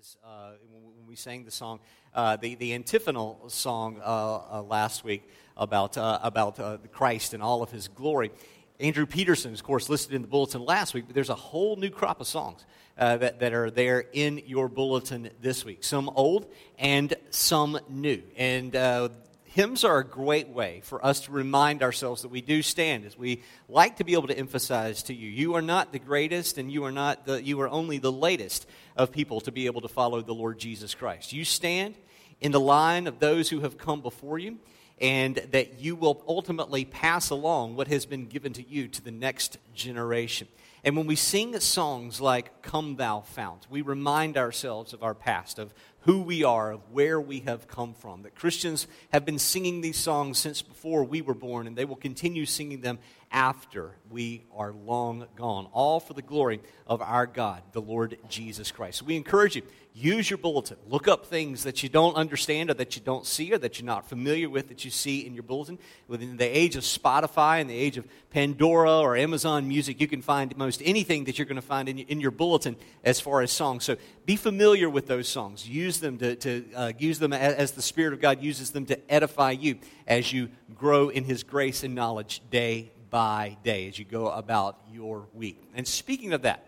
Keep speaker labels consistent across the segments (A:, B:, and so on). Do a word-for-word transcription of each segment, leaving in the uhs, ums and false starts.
A: is uh, when we sang the song, uh, the the antiphonal song uh, uh, last week about uh, about uh, Christ and all of His glory. Andrew Peterson is, of course, listed in the bulletin last week, but there's a whole new crop of songs uh, that, that are there in your bulletin this week. Some old and some new. And uh, hymns are a great way for us to remind ourselves that we do stand, as we like to be able to emphasize to you. You are not the greatest, and you are not the, you are only the latest of people to be able to follow the Lord Jesus Christ. You stand in the line of those who have come before you, and that you will ultimately pass along what has been given to you to the next generation. And when we sing songs like Come Thou Fount, we remind ourselves of our past, of who we are, of where we have come from. That Christians have been singing these songs since before we were born, and they will continue singing them after we are long gone, all for the glory of our God, the Lord Jesus Christ. So we encourage you, use your bulletin. Look up things that you don't understand or that you don't see or that you're not familiar with that you see in your bulletin. Within the age of Spotify and the age of Pandora or Amazon Music, you can find most anything that you're going to find in your, in your bulletin as far as songs. So be familiar with those songs. Use them to, to uh, use them as, as the Spirit of God uses them to edify you as you grow in His grace and knowledge day by day as you go about your week. And speaking of that,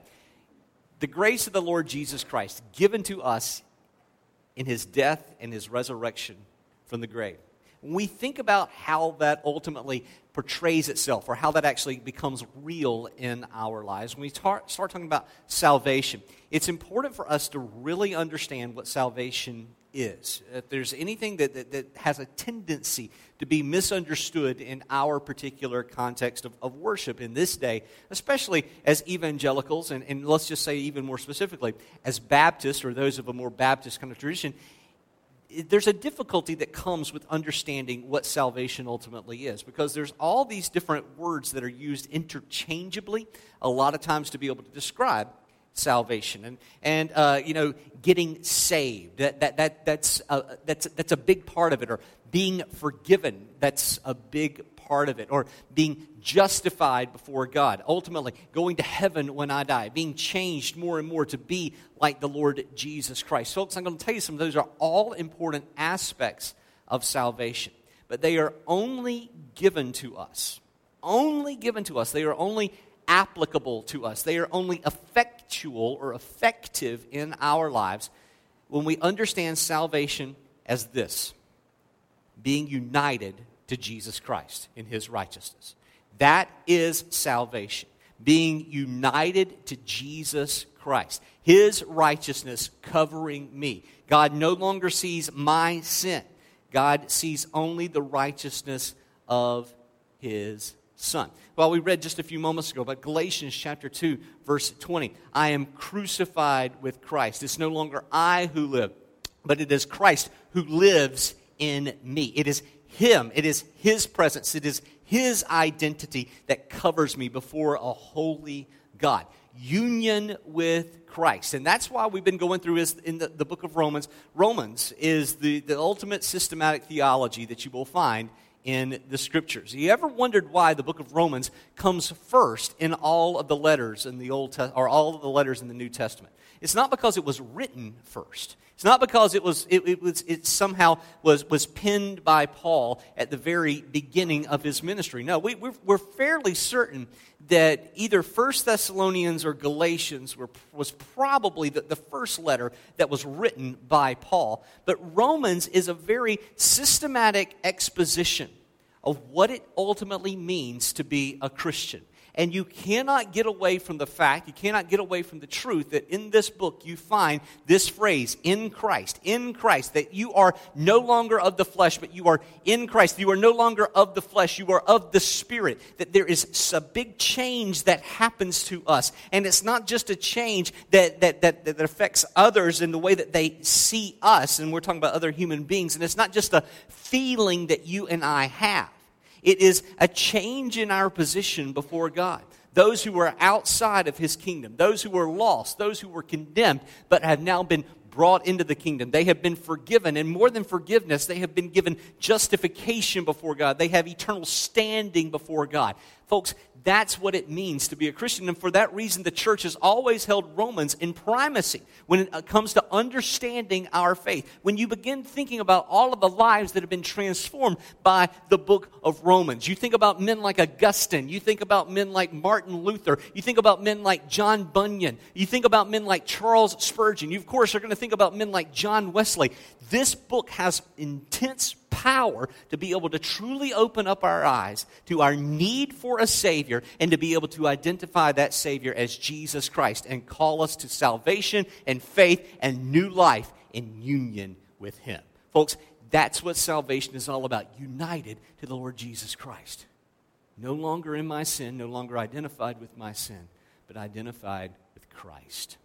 A: the grace of the Lord Jesus Christ given to us in His death and His resurrection from the grave. When we think about how that ultimately portrays itself or how that actually becomes real in our lives, when we tar- start talking about salvation, it's important for us to really understand what salvation is. If there's anything that, that, that has a tendency to be misunderstood in our particular context of, of worship in this day, especially as evangelicals, and, and let's just say even more specifically, as Baptists or those of a more Baptist kind of tradition, there's a difficulty that comes with understanding what salvation ultimately is, because there's all these different words that are used interchangeably a lot of times to be able to describe salvation and and uh, you know getting saved. That that that that's a, that's that's a big part of it, or being forgiven. That's a big part of it, or being justified before God. Ultimately, going to heaven when I die, being changed more and more to be like the Lord Jesus Christ. Folks, I'm going to tell you some of those are all important aspects of salvation, but they are only given to us. Only given to us. They are only applicable to us. They are only effectual or effective in our lives when we understand salvation as this: being united to Jesus Christ in His righteousness. That is salvation. Being united to Jesus Christ. His righteousness covering me. God no longer sees my sin. God sees only the righteousness of His Son. Well, we read just a few moments ago about Galatians chapter two, verse twenty. I am crucified with Christ. It's no longer I who live, but it is Christ who lives in me. It is Him. It is His presence. It is His identity that covers me before a holy God. Union with Christ. And that's why we've been going through is in the, the book of Romans. Romans is the, the ultimate systematic theology that you will find in the Scriptures. You ever wondered why the book of Romans comes first in all of the letters in the Old Te- or all of the letters in the New Testament? It's not because it was written first. It's not because it was it, it was it somehow was was penned by Paul at the very beginning of his ministry. No, we, we're, we're fairly certain that either First Thessalonians or Galatians were was probably the, the first letter that was written by Paul. But Romans is a very systematic exposition of what it ultimately means to be a Christian. And you cannot get away from the fact, you cannot get away from the truth that in this book you find this phrase, in Christ, in Christ, that you are no longer of the flesh, but you are in Christ. You are no longer of the flesh, you are of the Spirit. That there is a big change that happens to us. And it's not just a change that, that, that, that affects others in the way that they see us, and we're talking about other human beings, and it's not just a feeling that you and I have. It is a change in our position before God. Those who are outside of His kingdom, those who are lost, those who were condemned, but have now been brought into the kingdom. They have been forgiven, and more than forgiveness, they have been given justification before God. They have eternal standing before God. Folks, That's what it means to be a Christian. And for that reason, the church has always held Romans in primacy when it comes to understanding our faith. When you begin thinking about all of the lives that have been transformed by the book of Romans, you think about men like Augustine, you think about men like Martin Luther, you think about men like John Bunyan, you think about men like Charles Spurgeon, you of course are going to think about men like John Wesley. This book has intense power to be able to truly open up our eyes to our need for a Savior and to be able to identify that Savior as Jesus Christ and call us to salvation and faith and new life in union with Him. Folks, that's what salvation is all about, united to the Lord Jesus Christ. No longer in my sin, no longer identified with my sin, but identified with Christ.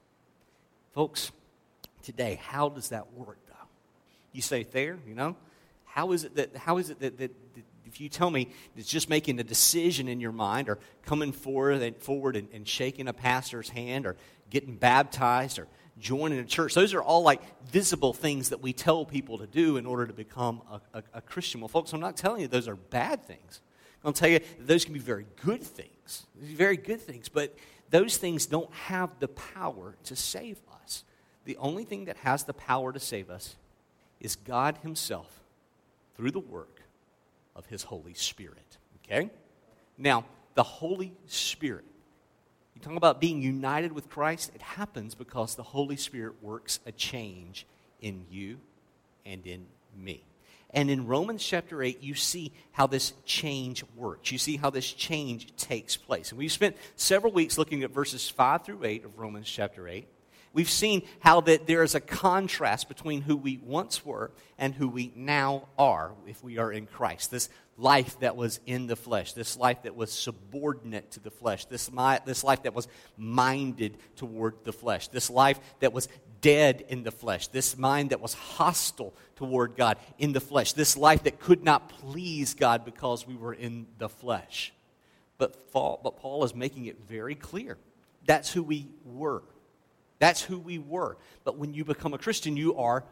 A: Folks, today, how does that work, though? You say, there, you know? How is it that, how is it that, that, that if you tell me it's just making a decision in your mind or coming forward and, forward and, and shaking a pastor's hand or getting baptized or joining a church, those are all like visible things that we tell people to do in order to become a, a, a Christian. Well, folks, I'm not telling you those are bad things. I'll tell you that those can be very good things, very good things, but those things don't have the power to save us. The only thing that has the power to save us is God Himself, through the work of His Holy Spirit, okay? Now, the Holy Spirit, you talk about being united with Christ, it happens because the Holy Spirit works a change in you and in me. And in Romans chapter eight, you see how this change works. You see how this change takes place. And we've spent several weeks looking at verses five through eight of Romans chapter eight. We've seen how that there is a contrast between who we once were and who we now are if we are in Christ. This life that was in the flesh, this life that was subordinate to the flesh, this, mi- this life that was minded toward the flesh, this life that was dead in the flesh, this mind that was hostile toward God in the flesh, this life that could not please God because we were in the flesh. But Paul, but Paul is making it very clear. That's who we were. That's who we were. But when you become a Christian, you are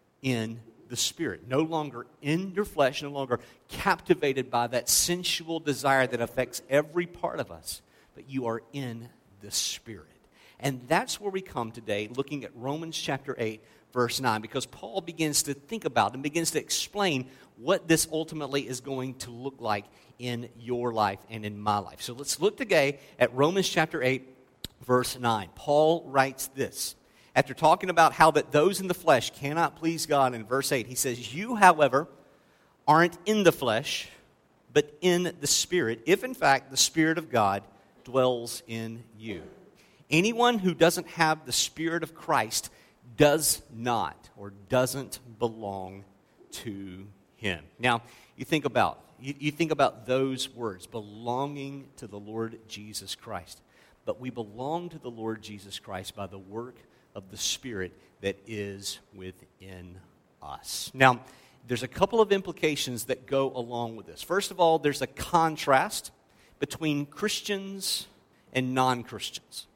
A: in the Spirit. No longer in your flesh, no longer captivated by that sensual desire that affects every part of us. But you are in the Spirit. And that's where we come today, looking at Romans chapter eight, verse nine, because Paul begins to think about and begins to explain what this ultimately is going to look like in your life and in my life. So let's look today at Romans chapter eight, verse nine. Paul writes this. After talking about how that those in the flesh cannot please God, in verse eight, he says, "You, however, aren't in the flesh, but in the Spirit, if in fact the Spirit of God dwells in you. Anyone who doesn't have the Spirit of Christ does not or doesn't belong to Him." Now, you think about you, you think about those words, belonging to the Lord Jesus Christ. But we belong to the Lord Jesus Christ by the work of the Spirit that is within us. Now, there's a couple of implications that go along with this. First of all, there's a contrast between Christians and non-Christians.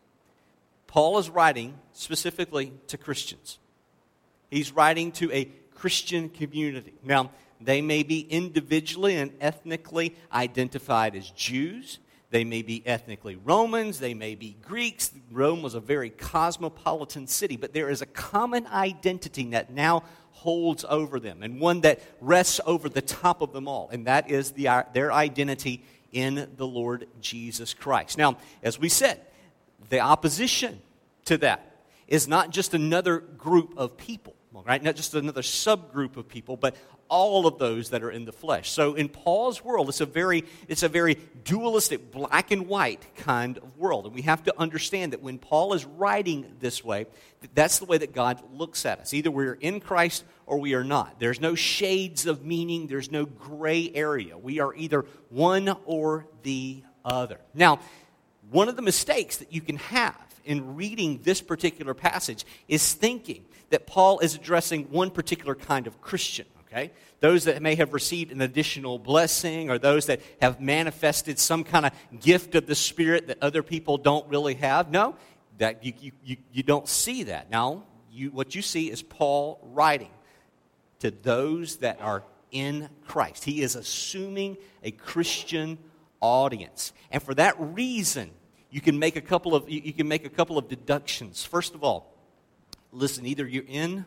A: Paul is writing specifically to Christians. He's writing to a Christian community. Now, they may be individually and ethnically identified as Jews. They may be ethnically Romans. They may be Greeks. Rome was a very cosmopolitan city, but there is a common identity that now holds over them, and one that rests over the top of them all, and that is the, their identity in the Lord Jesus Christ. Now, as we said, the opposition to that is not just another group of people, right? Not just another subgroup of people, but all of those that are in the flesh. So in Paul's world, it's a very it's a very dualistic, black and white kind of world. And we have to understand that when Paul is writing this way, that's the way that God looks at us. Either we're in Christ or we are not. There's no shades of meaning. There's no gray area. We are either one or the other. Now, one of the mistakes that you can have in reading this particular passage is thinking that Paul is addressing one particular kind of Christian. Okay? Those that may have received an additional blessing, or those that have manifested some kind of gift of the Spirit that other people don't really have. No, that you you, you, you don't see that. Now, you, what you see is Paul writing to those that are in Christ. He is assuming a Christian audience. And for that reason, you can make a couple of you, you can make a couple of deductions. First of all, listen, either you're in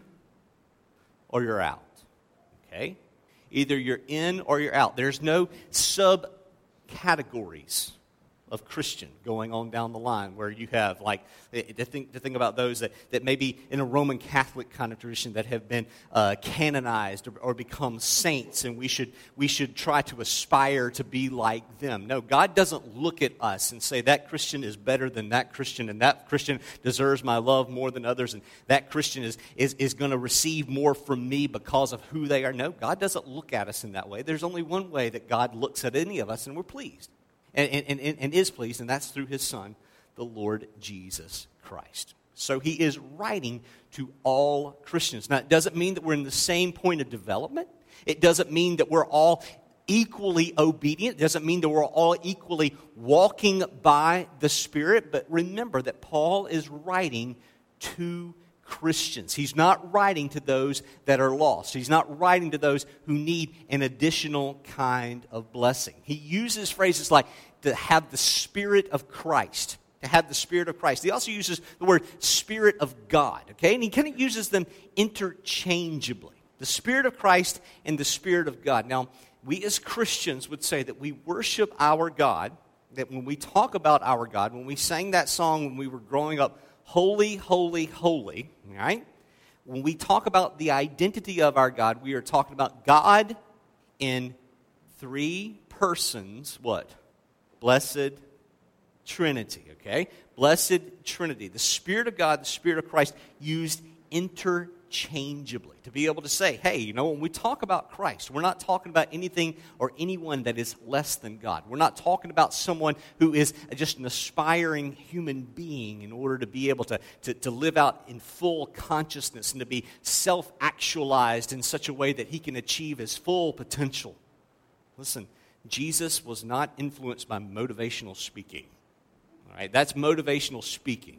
A: or you're out. Okay? Either you're in or you're out. There's no subcategories of Christian going on down the line where you have, like, to think, to think about those that, that maybe in a Roman Catholic kind of tradition that have been uh, canonized or, or become saints, and we should we should try to aspire to be like them. No, God doesn't look at us and say that Christian is better than that Christian, and that Christian deserves my love more than others, and that Christian is, is, is going to receive more from me because of who they are. No, God doesn't look at us in that way. There's only one way that God looks at any of us, and we're pleased. And, and, and is pleased, and that's through his Son, the Lord Jesus Christ. So he is writing to all Christians. Now, it doesn't mean that we're in the same point of development. It doesn't mean that we're all equally obedient. It doesn't mean that we're all equally walking by the Spirit. But remember that Paul is writing to Christians. He's not writing to those that are lost. He's not writing to those who need an additional kind of blessing. He uses phrases like to have the Spirit of Christ, to have the Spirit of Christ. He also uses the word Spirit of God, okay? And he kind of uses them interchangeably. The Spirit of Christ and the Spirit of God. Now, we as Christians would say that we worship our God, that when we talk about our God, when we sang that song when we were growing up, holy, holy, holy, right? When we talk about the identity of our God, we are talking about God in three persons, what? Blessed Trinity, okay? Blessed Trinity. The Spirit of God, the Spirit of Christ, used interchangeably to be able to say, hey, you know, when we talk about Christ, we're not talking about anything or anyone that is less than God. We're not talking about someone who is just an aspiring human being in order to be able to, to, to live out in full consciousness and to be self-actualized in such a way that he can achieve his full potential. Listen, Jesus was not influenced by motivational speaking. All right, that's motivational speaking.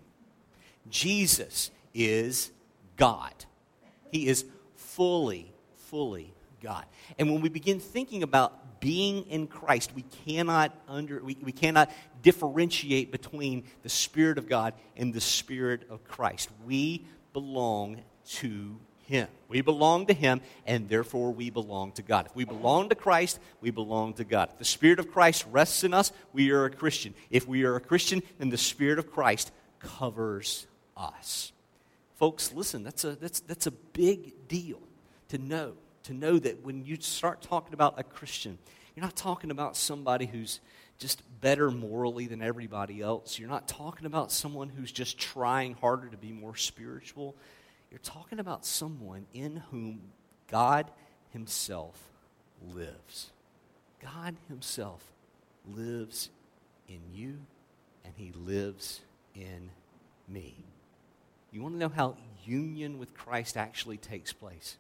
A: Jesus is God. He is fully, fully God. And when we begin thinking about being in Christ, we cannot under we, we cannot differentiate between the Spirit of God and the Spirit of Christ. We belong to Him. We belong to Him, and therefore we belong to God. If we belong to Christ, we belong to God. If the Spirit of Christ rests in us, we are a Christian. If we are a Christian, then the Spirit of Christ covers us. Folks, listen, that's a that's that's a big deal to know. To know that when you start talking about a Christian, you're not talking about somebody who's just better morally than everybody else. You're not talking about someone who's just trying harder to be more spiritual. You're talking about someone in whom God Himself lives. God Himself lives in you, and He lives in me. You want to know how union with Christ actually takes place?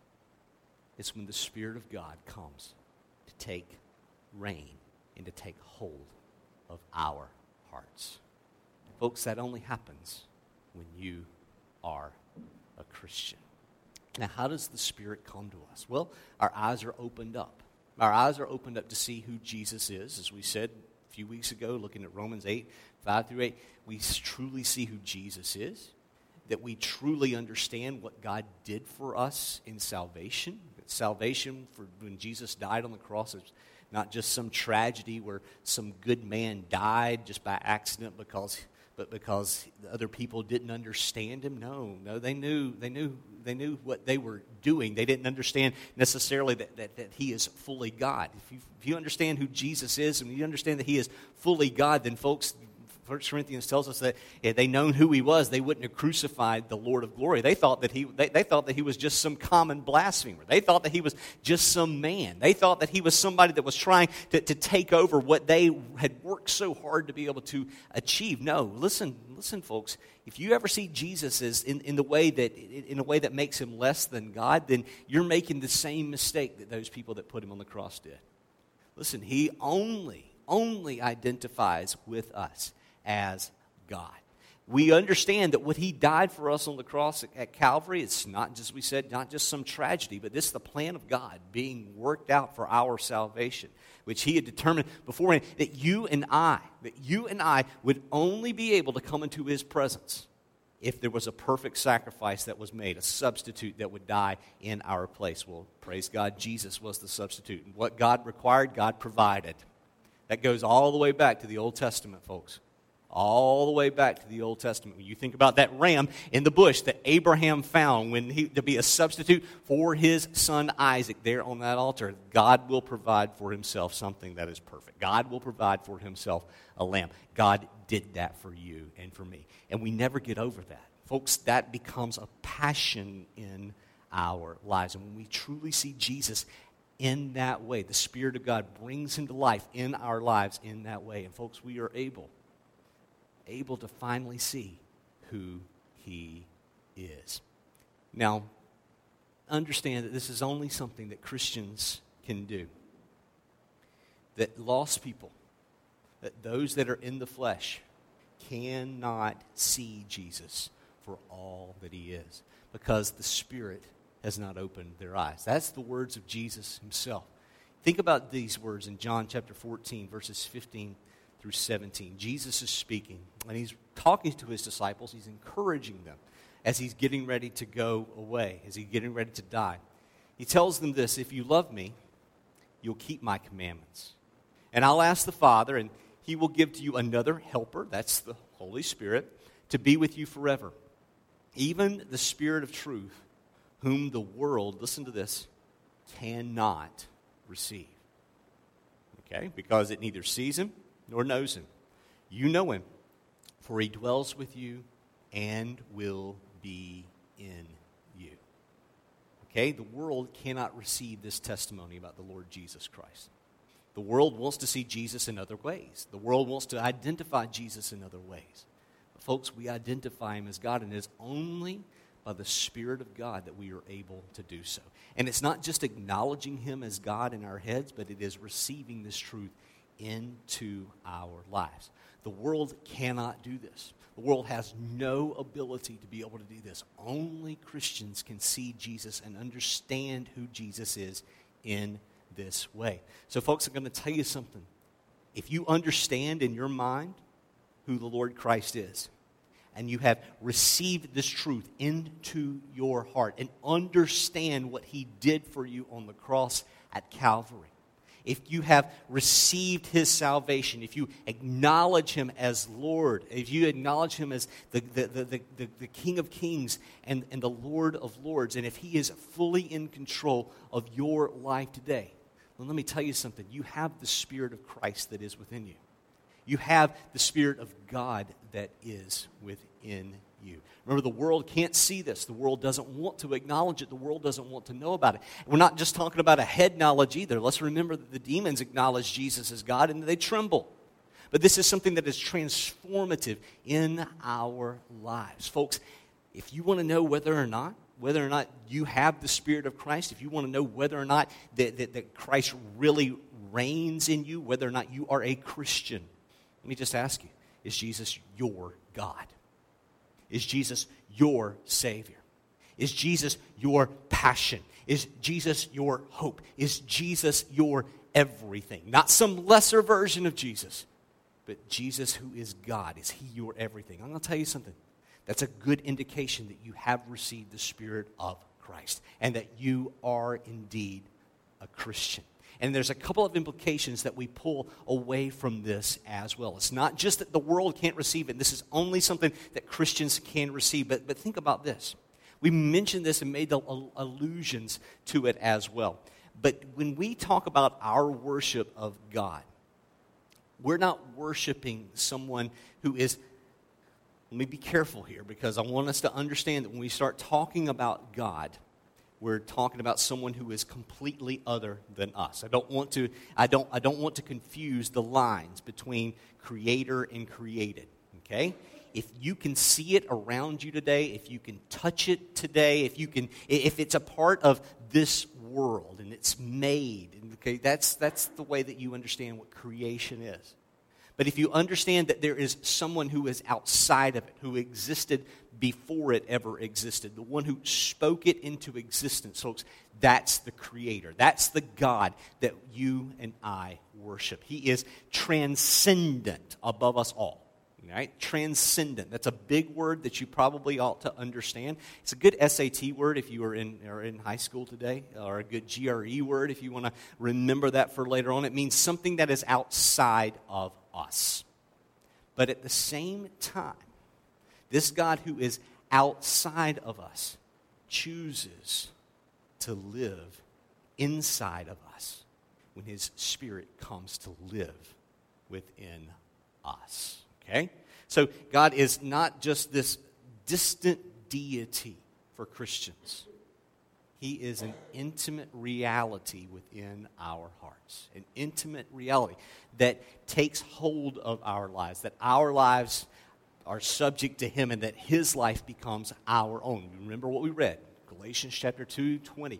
A: It's when the Spirit of God comes to take reign and to take hold of our hearts. Folks, that only happens when you are a Christian. Now, how does the Spirit come to us? Well, our eyes are opened up. Our eyes are opened up to see who Jesus is. As we said a few weeks ago, looking at Romans eight, five through eight, we truly see who Jesus is, that we truly understand what God did for us in salvation. That salvation, for when Jesus died on the cross, is not just some tragedy where some good man died just by accident because but because the other people didn't understand him. No, no, they knew they knew they knew what they were doing. They didn't understand necessarily that, that, that he is fully God. If you, if you understand who Jesus is and you understand that he is fully God, then folks, First Corinthians tells us that if they known who he was, they wouldn't have crucified the Lord of glory. They thought that he they, they thought that he was just some common blasphemer. They thought that he was just some man. They thought that he was somebody that was trying to, to take over what they had worked so hard to be able to achieve. No, listen, listen, folks. If you ever see Jesus as in, in the way that in a way that makes him less than God, then you're making the same mistake that those people that put him on the cross did. Listen, he only, only identifies with us as God. We understand that what he died for us on the cross at Calvary, it's not just, we said, not just some tragedy, but this is the plan of God being worked out for our salvation, which he had determined beforehand that you and I, that you and I would only be able to come into his presence if there was a perfect sacrifice that was made, a substitute that would die in our place. Well, praise God, Jesus was the substitute. And what God required, God provided. That goes all the way back to the Old Testament, folks. All the way back to the Old Testament. When you think about that ram in the bush that Abraham found when he, to be a substitute for his son Isaac there on that altar, God will provide for himself something that is perfect. God will provide for himself a lamb. God did that for you and for me. And we never get over that. Folks, that becomes a passion in our lives. And when we truly see Jesus in that way, the Spirit of God brings him to life in our lives in that way. And folks, we are able able to finally see who he is. Now, understand that this is only something that Christians can do. That lost people, that those that are in the flesh, cannot see Jesus for all that he is, because the Spirit has not opened their eyes. That's the words of Jesus himself. Think about these words in John chapter fourteen, verses fifteen through seventeen. Jesus is speaking, and he's talking to his disciples. He's encouraging them as he's getting ready to go away, as he's getting ready to die. He tells them this: if you love me, you'll keep my commandments. And I'll ask the Father, and he will give to you another helper, that's the Holy Spirit, to be with you forever. Even the Spirit of truth, whom the world, listen to this, cannot receive. Okay? Because it neither sees him nor knows him. You know him, for he dwells with you and will be in you. Okay? The world cannot receive this testimony about the Lord Jesus Christ. The world wants to see Jesus in other ways. The world wants to identify Jesus in other ways. But folks, we identify him as God, and it is only by the Spirit of God that we are able to do so. And it's not just acknowledging him as God in our heads, but it is receiving this truth into our lives. The world cannot do this. The world has no ability to be able to do this. Only Christians can see Jesus and understand who Jesus is in this way. So folks, I'm going to tell you something. If you understand in your mind who the Lord Christ is, and you have received this truth into your heart and understand what he did for you on the cross at Calvary, if you have received his salvation, if you acknowledge him as Lord, if you acknowledge him as the, the, the, the, the, the King of Kings and, and the Lord of Lords, and if he is fully in control of your life today, well, let me tell you something. You have the Spirit of Christ that is within you. You have the Spirit of God that is within you. Remember, the world can't see this. The world doesn't want to acknowledge it. The world doesn't want to know about it. We're not just talking about a head knowledge either. Let's remember that the demons acknowledge Jesus as God and they tremble. But this is something that is transformative in our lives. Folks, if you want to know whether or not, whether or not you have the Spirit of Christ, if you want to know whether or not that, that, that Christ really reigns in you, whether or not you are a Christian, let me just ask you, is Jesus your God? Is Jesus your Savior? Is Jesus your passion? Is Jesus your hope? Is Jesus your everything? Not some lesser version of Jesus, but Jesus who is God. Is he your everything? I'm going to tell you something. That's a good indication that you have received the Spirit of Christ and that you are indeed a Christian. And there's a couple of implications that we pull away from this as well. It's not just that the world can't receive it. This is only something that Christians can receive. But, but think about this. We mentioned this and made the allusions to it as well. But when we talk about our worship of God, we're not worshiping someone who is, let me be careful here because I want us to understand that when we start talking about God, we're talking about someone who is completely other than us. I don't want to I don't I don't want to confuse the lines between creator and created, okay? If you can see it around you today, if you can touch it today, if you can if it's a part of this world and it's made, okay, that's that's the way that you understand what creation is. But if you understand that there is someone who is outside of it, who existed before it ever existed, the one who spoke it into existence, folks, that's the Creator. That's the God that you and I worship. He is transcendent above us all. Right? Transcendent. That's a big word that you probably ought to understand. It's a good S A T word if you are in, are in high school today, or a good G R E word if you want to remember that for later on. It means something that is outside of us. But at the same time, this God who is outside of us chooses to live inside of us when His Spirit comes to live within us. Okay? So God is not just this distant deity for Christians. He is an intimate reality within our hearts. An intimate reality that takes hold of our lives. That our lives are subject to Him and that His life becomes our own. Remember what we read. Galatians chapter two, twenty.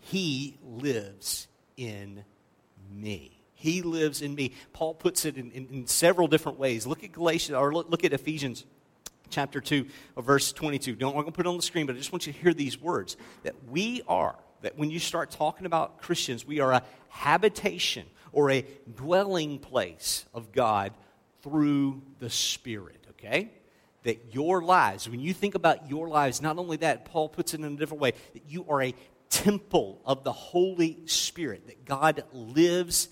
A: He lives in me. He lives in me. Paul puts it in, in, in several different ways. Look at Galatians, or look, look at Ephesians chapter two, verse twenty-two. Don't, I'm going to put it on the screen, but I just want you to hear these words. That we are, that when you start talking about Christians, we are a habitation or a dwelling place of God through the Spirit, okay? That your lives, when you think about your lives, not only that, Paul puts it in a different way, that you are a temple of the Holy Spirit, that God lives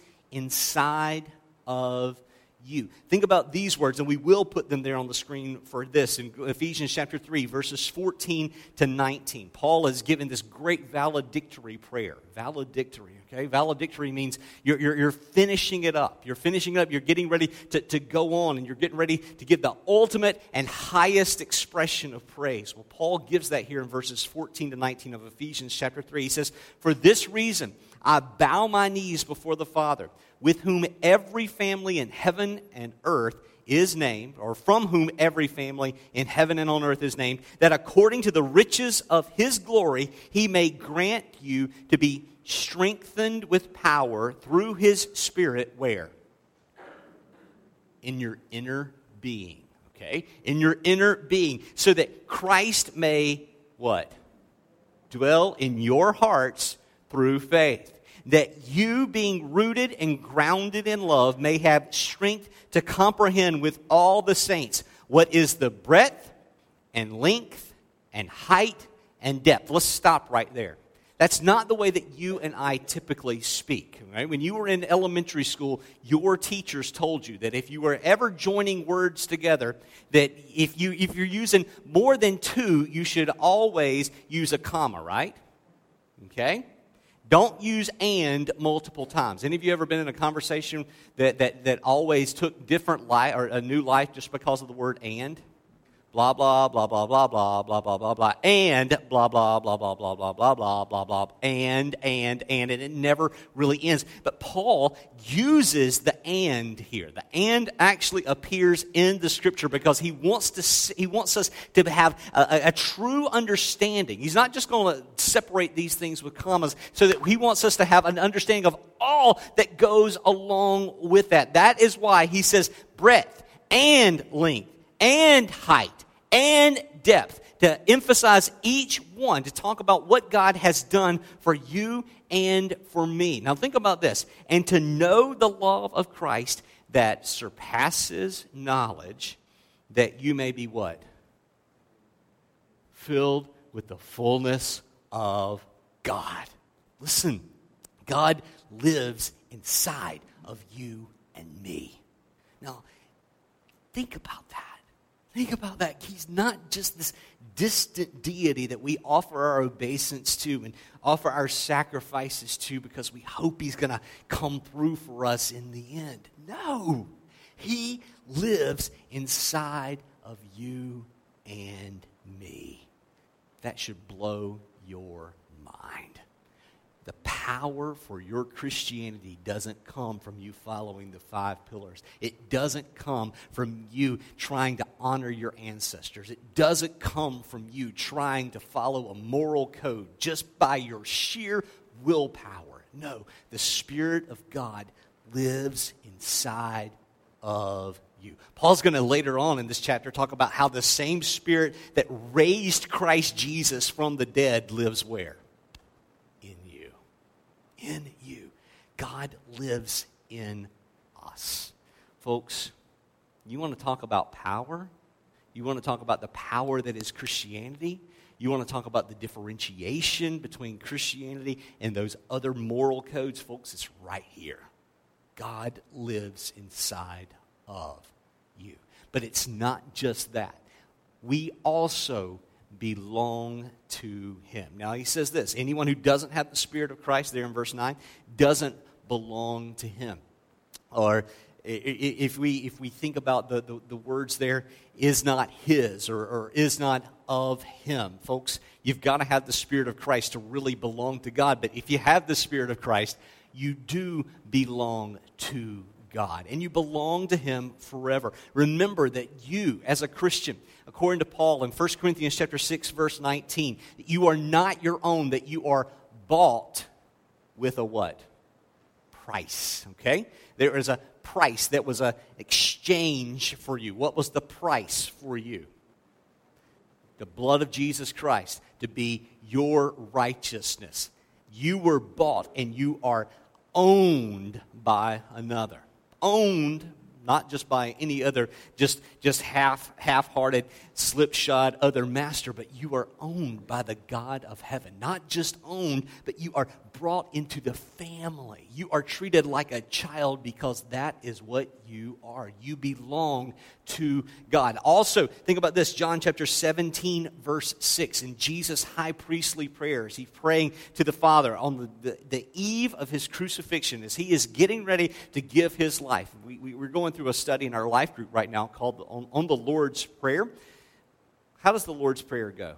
A: inside of you. Think about these words, and we will put them there on the screen for this. In Ephesians chapter three, verses fourteen to nineteen, Paul has given this great valedictory prayer. Valedictory, okay? Valedictory means you're, you're, you're finishing it up. You're finishing it up. You're getting ready to, to go on, and you're getting ready to give the ultimate and highest expression of praise. Well, Paul gives that here in verses fourteen to nineteen of Ephesians chapter three. He says, "For this reason I bow my knees before the Father, with whom every family in heaven and earth is named," or from whom every family in heaven and on earth is named, "that according to the riches of His glory He may grant you to be strengthened with power through His Spirit," where? In your inner being, okay? In your inner being, so that Christ may, what? Dwell in your hearts through faith, that you, being rooted and grounded in love, may have strength to comprehend with all the saints what is the breadth and length and height and depth. Let's stop right there. That's not the way that you and I typically speak. Right? When you were in elementary school, your teachers told you that if you were ever joining words together, that if you if you're using more than two, you should always use a comma, right? Okay? Don't use "and" multiple times. Any of you ever been in a conversation that, that, that always took different life or a new life just because of the word "and"? Blah, blah, blah, blah, blah, blah, blah, blah, blah, blah, and blah, blah, blah, blah, blah, blah, blah, blah, blah, blah, and, and, and, and it never really ends. But Paul uses the "and" here. The "and" actually appears in the Scripture because he wants to. He wants us to have a, a, a true understanding. He's not just going to separate these things with commas, so that he wants us to have an understanding of all that goes along with that. That is why he says breadth and length and height and depth, to emphasize each one, to talk about what God has done for you and for me. Now think about this. "And to know the love of Christ that surpasses knowledge, that you may be" what? "Filled with the fullness of God." Listen, God lives inside of you and me. Now, think about that. Think about that. He's not just this distant deity that we offer our obeisance to and offer our sacrifices to because we hope He's going to come through for us in the end. No. He lives inside of you and me. That should blow your mind. The power for your Christianity doesn't come from you following the five pillars. It doesn't come from you trying to honor your ancestors. It doesn't come from you trying to follow a moral code just by your sheer willpower. No, the Spirit of God lives inside of you. Paul's going to later on in this chapter talk about how the same Spirit that raised Christ Jesus from the dead lives where? In you. In you. God lives in us. Folks, you want to talk about power? You want to talk about the power that is Christianity? You want to talk about the differentiation between Christianity and those other moral codes? Folks, it's right here. God lives inside of you. But it's not just that. We also belong to Him. Now, he says this, anyone who doesn't have the Spirit of Christ, there in verse nine, doesn't belong to Him. Or if we if we think about the, the, the words there, is not his or, or is not of him. Folks, you've got to have the Spirit of Christ to really belong to God. But if you have the Spirit of Christ, you do belong to God. And you belong to Him forever. Remember that you, as a Christian, according to Paul in First Corinthians chapter six, verse nineteen, that you are not your own, that you are bought with a what? Price, okay? There is a price that was an exchange for you. What was the price for you? The blood of Jesus Christ to be your righteousness. You were bought and you are owned by another. Owned, not just by any other, just, just half, half-hearted, slipshod other master, but you are owned by the God of heaven. Not just owned, but you are brought into the family. You are treated like a child because that is what you are. You belong to God. Also, think about this, John chapter seventeen, verse six. In Jesus' high priestly prayers, he's praying to the Father on the, the, the eve of his crucifixion as he is getting ready to give his life. We, we, we're going through a study in our life group right now called on, on the Lord's Prayer. How does the Lord's Prayer go?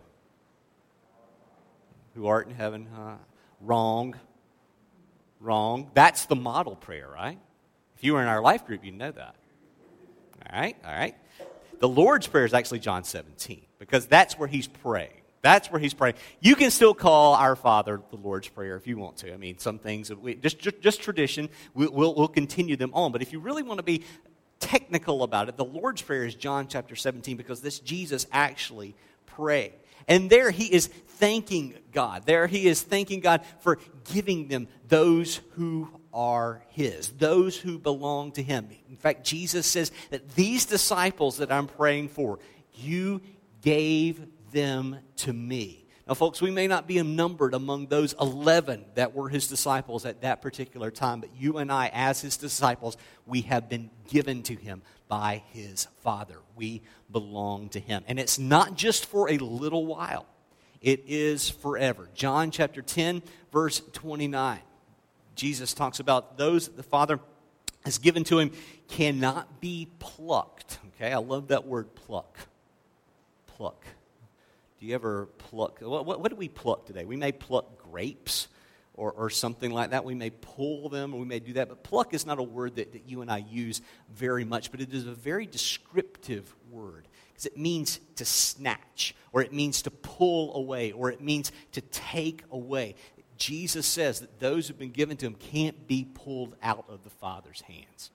A: Who art in heaven, huh? Wrong. Wrong. That's the model prayer, right? If you were in our life group, you'd know that. All right, all right. The Lord's Prayer is actually John seventeen because that's where he's praying. That's where he's praying. You can still call our Father the Lord's Prayer if you want to. I mean, some things, that we, just, just, just tradition, we'll, we'll, we'll continue them on. But if you really want to be technical about it, the Lord's Prayer is John chapter seventeen because this Jesus actually prayed. And there he is thanking God. There he is thanking God for giving them those who are his, those who belong to him. In fact, Jesus says that these disciples that I'm praying for, you gave them to me. Now, folks, we may not be numbered among those eleven that were his disciples at that particular time, but you and I, as his disciples, we have been given to him by his Father. We belong to him. And it's not just for a little while. It is forever. John chapter ten, verse twenty-nine. Jesus talks about those that the Father has given to him cannot be plucked. Okay, I love that word pluck. Pluck. Do you ever pluck? What, what, what do we pluck today? We may pluck grapes or, or something like that. We may pull them or we may do that. But pluck is not a word that, that you and I use very much, but it is a very descriptive word because it means to snatch or it means to pull away or it means to take away. Jesus says that those who have been given to him can't be pulled out of the Father's hands.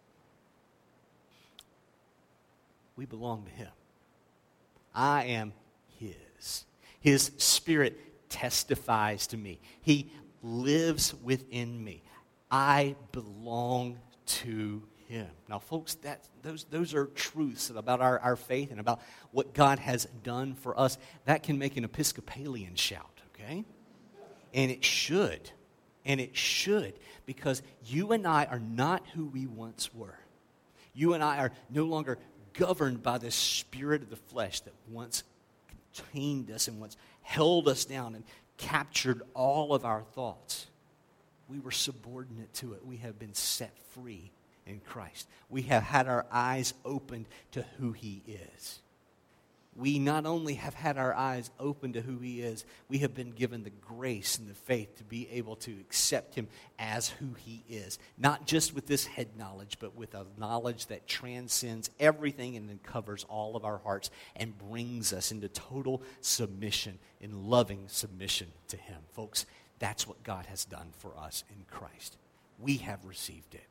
A: We belong to him. I am his. His Spirit testifies to me. He lives within me. I belong to him. Now, folks, that those those are truths about our, our faith and about what God has done for us. That can make an Episcopalian shout, okay? And it should. And it should, because you and I are not who we once were. You and I are no longer governed by the spirit of the flesh that once contained us and once held us down and captured all of our thoughts. We were subordinate to it. We have been set free in Christ. We have had our eyes opened to who he is. We not only have had our eyes open to who he is, we have been given the grace and the faith to be able to accept him as who he is. Not just with this head knowledge, but with a knowledge that transcends everything and then covers all of our hearts and brings us into total submission, in loving submission to him. Folks, that's what God has done for us in Christ. We have received it.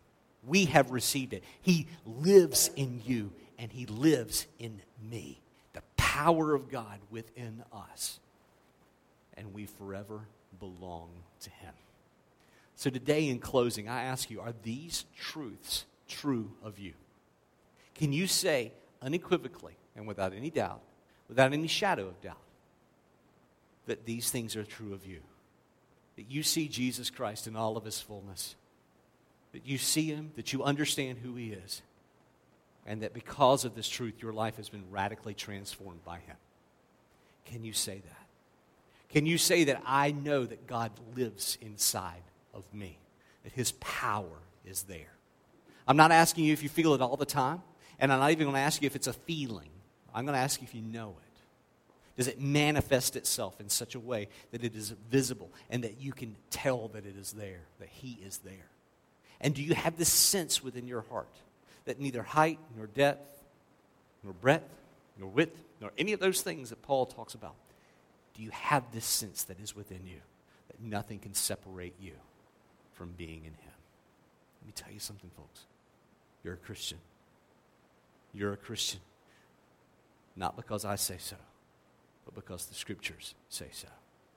A: We have received it. He lives in you, and he lives in me. The power of God within us. And we forever belong to him. So today in closing, I ask you, are these truths true of you? Can you say unequivocally and without any doubt, without any shadow of doubt, that these things are true of you? That you see Jesus Christ in all of his fullness. That you see him, that you understand who he is. And that because of this truth, your life has been radically transformed by him. Can you say that? Can you say that I know that God lives inside of me? That his power is there? I'm not asking you if you feel it all the time. And I'm not even going to ask you if it's a feeling. I'm going to ask you if you know it. Does it manifest itself in such a way that it is visible and that you can tell that it is there, that he is there? And do you have this sense within your heart that neither height, nor depth, nor breadth, nor width, nor any of those things that Paul talks about, do you have this sense that is within you, that nothing can separate you from being in him? Let me tell you something, folks. You're a Christian. You're a Christian. Not because I say so, but because the Scriptures say so.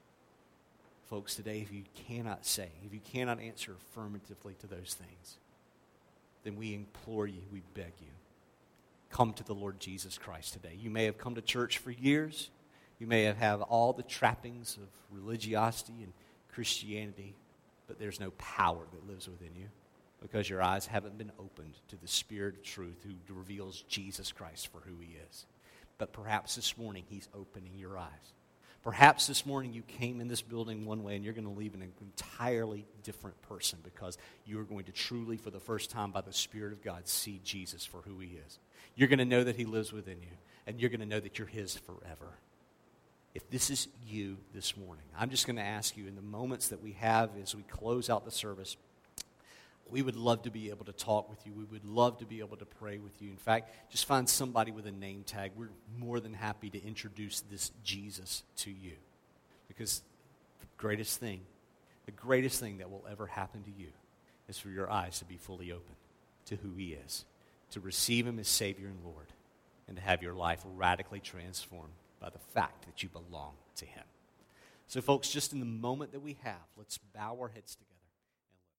A: Folks, today, if you cannot say, if you cannot answer affirmatively to those things, then we implore you, we beg you, come to the Lord Jesus Christ today. You may have come to church for years. You may have had all the trappings of religiosity and Christianity, but there's no power that lives within you because your eyes haven't been opened to the Spirit of truth who reveals Jesus Christ for who he is. But perhaps this morning he's opening your eyes. Perhaps this morning you came in this building one way and you're going to leave an entirely different person because you're going to truly, for the first time by the Spirit of God, see Jesus for who he is. You're going to know that he lives within you, and you're going to know that you're his forever. If this is you this morning, I'm just going to ask you in the moments that we have as we close out the service, we would love to be able to talk with you. We would love to be able to pray with you. In fact, just find somebody with a name tag. We're more than happy to introduce this Jesus to you. Because the greatest thing, the greatest thing that will ever happen to you is for your eyes to be fully open to who he is, to receive him as Savior and Lord, and to have your life radically transformed by the fact that you belong to him. So folks, just in the moment that we have, let's bow our heads together.